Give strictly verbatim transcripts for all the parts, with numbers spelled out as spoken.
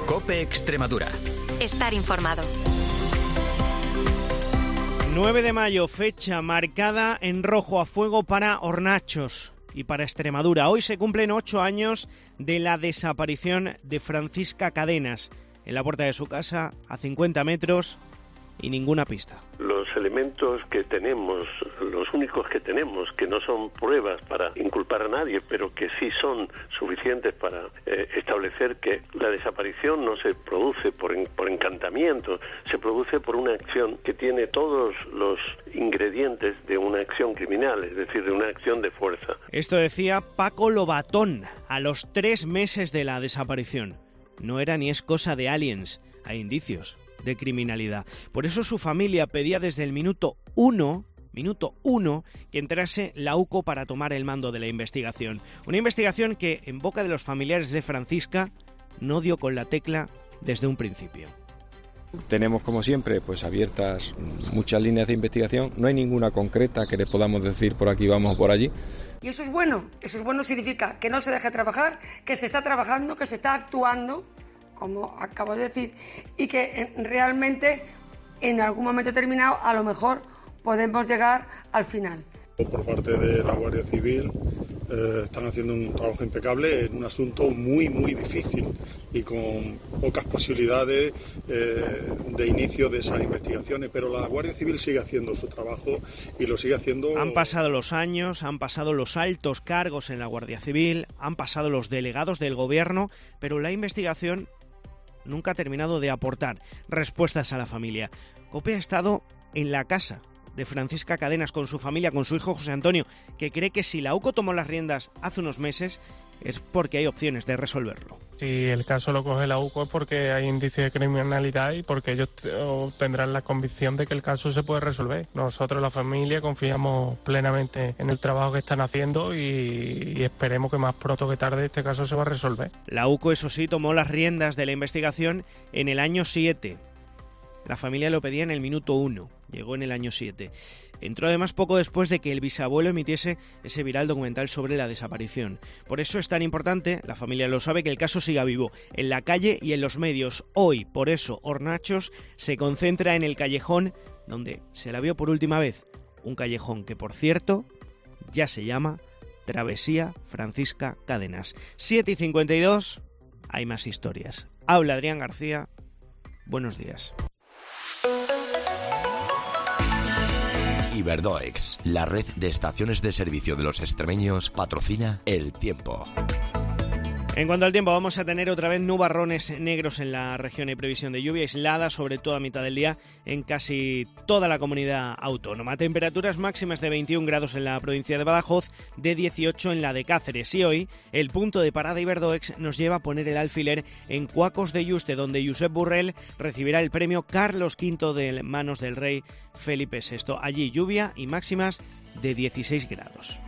COPE Extremadura. Estar informado. nueve de mayo, fecha marcada en rojo a fuego para Hornachos y para Extremadura. Hoy se cumplen ocho años de la desaparición de Francisca Cadenas. En la puerta de su casa, a cincuenta metros, y ninguna pista. Los elementos que tenemos, los únicos que tenemos, que no son pruebas para inculpar a nadie, pero que sí son suficientes para eh, establecer que la desaparición no se produce por, en, por encantamiento, se produce por una acción que tiene todos los ingredientes de una acción criminal, es decir, de una acción de fuerza. Esto decía Paco Lobatón a los tres meses de la desaparición. No era ni es cosa de aliens, hay indicios de criminalidad. Por eso su familia pedía desde el minuto uno, minuto uno, que entrase la U C O para tomar el mando de la investigación. Una investigación que, en boca de los familiares de Francisca, no dio con la tecla desde un principio. Tenemos, como siempre, pues abiertas muchas líneas de investigación. No hay ninguna concreta que le podamos decir por aquí vamos o por allí. Y eso es bueno. Eso es bueno, significa que no se deje trabajar, que se está trabajando, que se está actuando, como acabo de decir, y que realmente en algún momento determinado a lo mejor podemos llegar al final. Por parte de la Guardia Civil eh, están haciendo un trabajo impecable en un asunto muy muy difícil y con pocas posibilidades eh, de inicio de esas investigaciones, pero la Guardia Civil sigue haciendo su trabajo y lo sigue haciendo. Han pasado los años, han pasado los altos cargos en la Guardia Civil, han pasado los delegados del gobierno, pero la investigación nunca ha terminado de aportar respuestas a la familia. COPE ha estado en la casa de Francisca Cadenas con su familia, con su hijo José Antonio, que cree que si la U C O tomó las riendas hace unos meses es porque hay opciones de resolverlo. Si el caso lo coge la U C O es porque hay indicios de criminalidad y porque ellos tendrán la convicción de que el caso se puede resolver. Nosotros, la familia, confiamos plenamente en el trabajo que están haciendo y, y esperemos que más pronto que tarde este caso se va a resolver. La U C O, eso sí, tomó las riendas de la investigación en el año siete. La familia lo pedía en el minuto uno, llegó en el año siete. Entró además poco después de que el bisabuelo emitiese ese viral documental sobre la desaparición. Por eso es tan importante, la familia lo sabe, que el caso siga vivo, en la calle y en los medios. Hoy, por eso, Hornachos se concentra en el callejón donde se la vio por última vez. Un callejón que, por cierto, ya se llama Travesía Francisca Cadenas. siete y cincuenta y dos, hay más historias. Habla Adrián García, buenos días. Iberdoex, la red de estaciones de servicio de los extremeños, patrocina El Tiempo. En cuanto al tiempo, vamos a tener otra vez nubarrones negros en la región y previsión de lluvia aislada, sobre todo a mitad del día, en casi toda la comunidad autónoma. Temperaturas máximas de veintiún grados en la provincia de Badajoz, de dieciocho en la de Cáceres. Y hoy, el punto de parada Iberdoex nos lleva a poner el alfiler en Cuacos de Yuste, donde Josep Borrell recibirá el premio Carlos quinto de manos del rey Felipe sexto. Allí lluvia y máximas de dieciséis grados.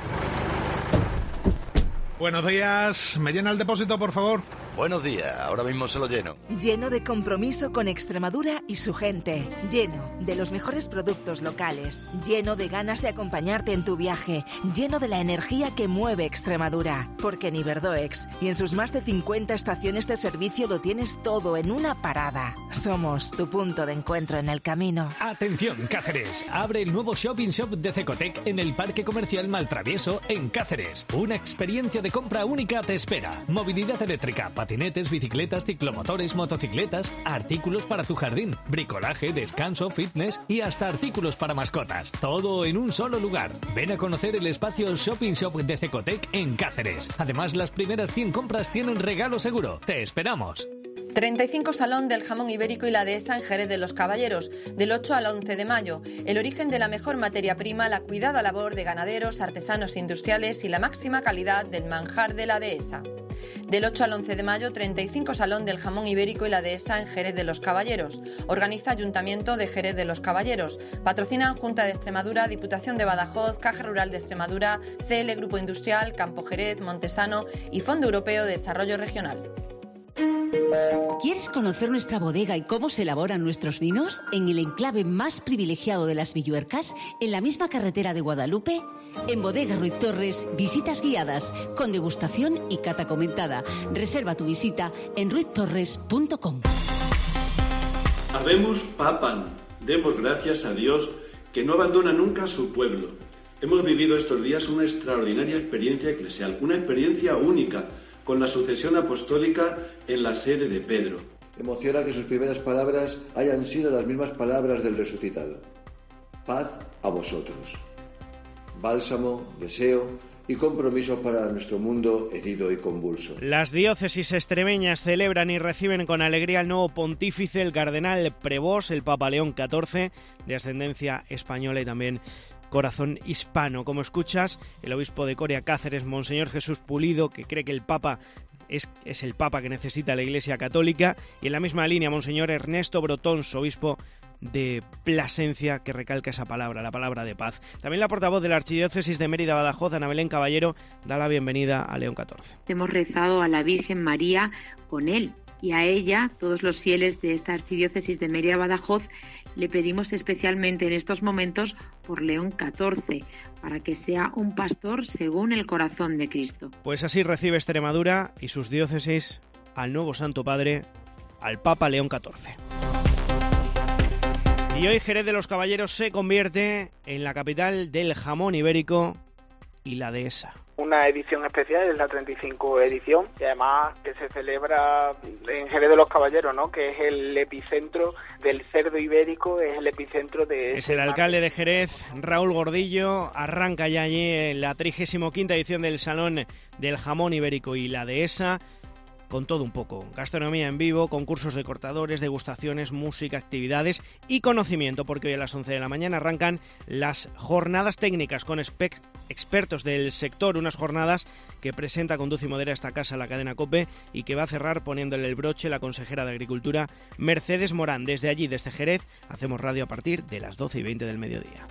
Buenos días, ¿me llena el depósito, por favor? Buenos días, ahora mismo se lo lleno. Lleno de compromiso con Extremadura y su gente. Lleno de los mejores productos locales. Lleno de ganas de acompañarte en tu viaje. Lleno de la energía que mueve Extremadura. Porque en Iberdoex y en sus más de cincuenta estaciones de servicio lo tienes todo en una parada. Somos tu punto de encuentro en el camino. Atención, Cáceres. Abre el nuevo Shopping Shop de Cecotec en el Parque Comercial Maltravieso en Cáceres. Una experiencia de compra única te espera. Movilidad eléctrica, patinetes, bicicletas, ciclomotores, motocicletas, artículos para tu jardín, bricolaje, descanso, fitness y hasta artículos para mascotas. Todo en un solo lugar. Ven a conocer el espacio Shopping Shop de Cecotec en Cáceres. Además, las primeras cien compras tienen regalo seguro. ¡Te esperamos! treinta y cinco Salón del Jamón Ibérico y la Dehesa en Jerez de los Caballeros, del ocho al once de mayo. El origen de la mejor materia prima, la cuidada labor de ganaderos, artesanos industriales y la máxima calidad del manjar de la Dehesa. Del ocho al once de mayo, treinta y cinco Salón del Jamón Ibérico y la Dehesa en Jerez de los Caballeros. Organiza Ayuntamiento de Jerez de los Caballeros. Patrocinan Junta de Extremadura, Diputación de Badajoz, Caja Rural de Extremadura, C L Grupo Industrial, Campo Jerez, Montesano y Fondo Europeo de Desarrollo Regional. ¿Quieres conocer nuestra bodega y cómo se elaboran nuestros vinos? En el enclave más privilegiado de las Villuercas, en la misma carretera de Guadalupe, En Bodega Ruiz Torres, visitas guiadas, con degustación y cata comentada. Reserva tu visita en ruiz torres punto com. Habemos papan. Demos gracias a Dios que no abandona nunca a su pueblo. Hemos vivido estos días una extraordinaria experiencia eclesial, una experiencia única, con la sucesión apostólica en la sede de Pedro. Emociona que sus primeras palabras hayan sido las mismas palabras del resucitado. Paz a vosotros. Bálsamo, deseo y compromiso para nuestro mundo herido y convulso. Las diócesis extremeñas celebran y reciben con alegría al nuevo pontífice, el cardenal Prevós, el Papa León catorce, de ascendencia española y también corazón hispano. Como escuchas, el obispo de Coria Cáceres, Monseñor Jesús Pulido, que cree que el Papa es, es el Papa que necesita la Iglesia Católica, y en la misma línea, Monseñor Ernesto Brotons, obispo de Plasencia, que recalca esa palabra, la palabra de paz. También la portavoz de la Archidiócesis de Mérida Badajoz, Ana Belén Caballero, da la bienvenida a León catorce. Hemos rezado a la Virgen María con él, y a ella, todos los fieles de esta Archidiócesis de Mérida Badajoz, le pedimos especialmente en estos momentos por León catorce, para que sea un pastor según el corazón de Cristo. Pues así recibe Extremadura y sus diócesis al nuevo Santo Padre, al Papa León catorce. Y hoy Jerez de los Caballeros se convierte en la capital del jamón ibérico y la dehesa. Una edición especial, es la treinta y cinco edición, y además que se celebra en Jerez de los Caballeros, ¿no? Que es el epicentro del cerdo ibérico, es el epicentro de... Es el alcalde de Jerez, Raúl Gordillo, arranca ya allí en la trigésima quinta edición del Salón del Jamón Ibérico y la Dehesa, con todo un poco. Gastronomía en vivo, concursos de cortadores, degustaciones, música, actividades y conocimiento, porque hoy a las once de la mañana arrancan las jornadas técnicas con spec expertos del sector, unas jornadas que presenta, conduce y modera esta casa, la cadena COPE, y que va a cerrar poniéndole el broche la consejera de Agricultura, Mercedes Morán. Desde allí, desde Jerez, hacemos radio a partir de las doce y veinte del mediodía.